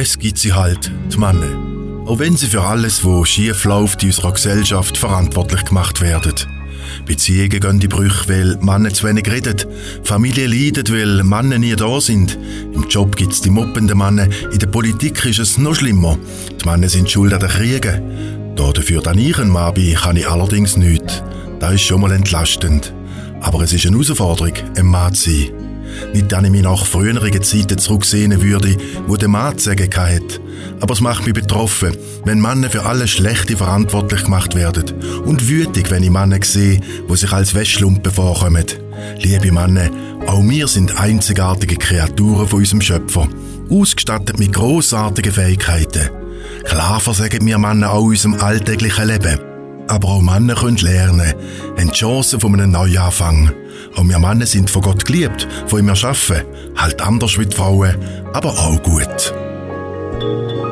Es gibt sie halt, die Männer. Auch wenn sie für alles, was schief läuft in unserer Gesellschaft, verantwortlich gemacht werden. Beziehungen gehen in die Brüche, weil Männer zu wenig reden. Familien leiden, weil Männer nie da sind. Im Job gibt es die moppenden Männer. In der Politik ist es noch schlimmer. Die Männer sind schuld an den Kriegen. Dafür, dass ich ein Mann bin, kann ich allerdings nichts. Das ist schon mal entlastend. Aber es ist eine Herausforderung, ein Mann zu sein. Nicht, dass ich mich nach früheren Zeiten zurücksehen würde, wo der Mann zu sagen hatte. Aber es macht mich betroffen, wenn Männer für alles Schlechte verantwortlich gemacht werden. Und wütig, wenn ich Männer sehe, die sich als Wäschlumpen vorkommen. Liebe Männer, auch wir sind einzigartige Kreaturen von unserem Schöpfer. Ausgestattet mit grossartigen Fähigkeiten. Klar versagen wir Männer auch unserem alltäglichen Leben. Aber auch Männer können lernen, haben die Chance von einem Neuanfang. Auch wir Männer sind von Gott geliebt, von ihm erschaffen. Halt anders wie die Frauen, aber auch gut.